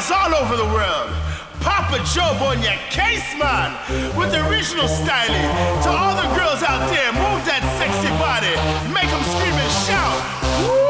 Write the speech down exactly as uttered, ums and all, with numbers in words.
girls all over the world. Papa Job on your case, man, with the original styling. To all the girls out there, move that sexy body, make them scream and shout. Woo!